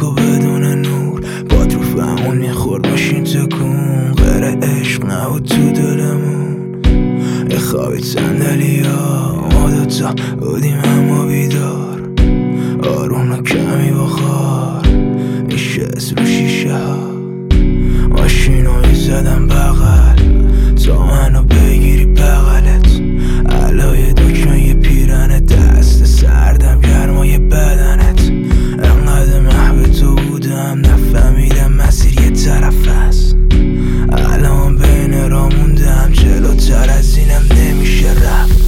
تاریک و بدون نور، باد رو فهمون میخورد ماشین تکون. غیر عشق نبود تو دلمون، یه خوابید صندلی ها ما دوتا بودیم اما بیدار. آروم و کمی بخار میشست رو شیشه ها، ماشینو میزدم بغل تا منو بگیری بغلت. علای دکمه یه پیرن دست سردم گرمای بدنت. انقدر محو تو بودم نفهمیدم مسیر یه طرف هست. الان بین را موندم جلوتر از اینم نمیشه رفت.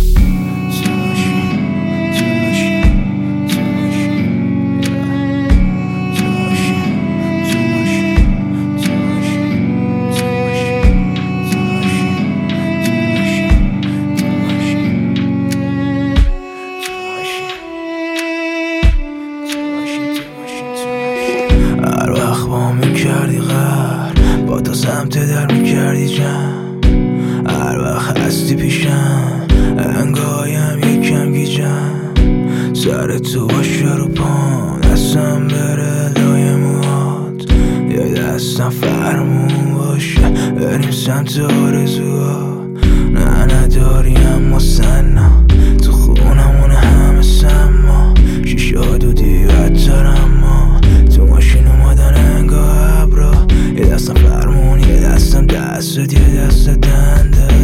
هر وقت با میکردی غر با تا سمت در میکردی جمع. هر وقت هستی پیشم انگایم یکم گیجم. سر تو باشه رو پام دستم بره لای موهات، یه دستم فرمون باشه بریم سمت آرزوها. نه نداری اما سنا تو خونمونه همه سما. شیشه دودی بدتر اما تو ماشین اومدن انگاه ابرا. یه دستم فرمون یه دستم دستت یه دست دنده.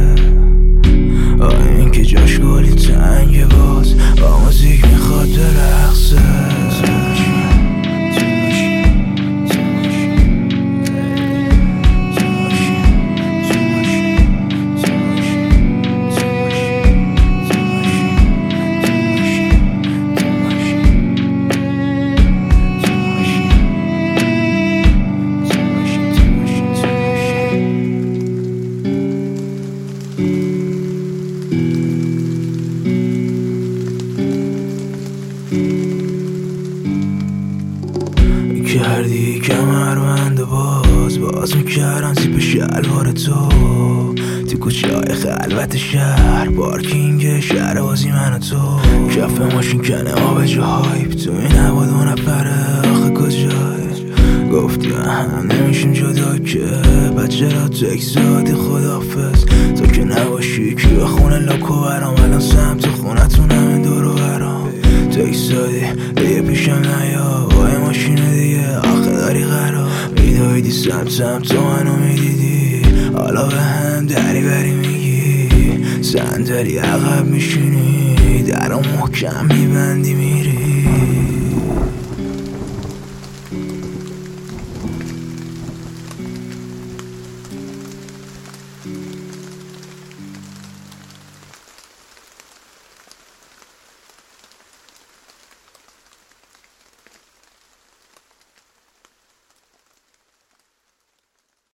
این که جاش گلی تنگه باز با موزیک میخواد برقصه. کردی کمربند باز میکردم زیپ شلوار تو کوچه های خلوت شهر. پارکینگ شهر بازی من و تو، کف ماشین کنه آب جو هایپ. تو این هوا دو نفره آخه کجایی؟ گفتی هم نمیشیم جدا که بعد چرا تکس دادی خدافز؟ تو که نباشی کی به خونه لاکو برام. الان سمت خونتون همین دور و برام تکس دادی دیگه پیشم نیا با این ماشین دیگه آخه داری قرار. میدویدی سمت تو منو میدیدی، حالا به هم دری بری میگی. صندلی عقب میشینی درو محکم میبندی میری.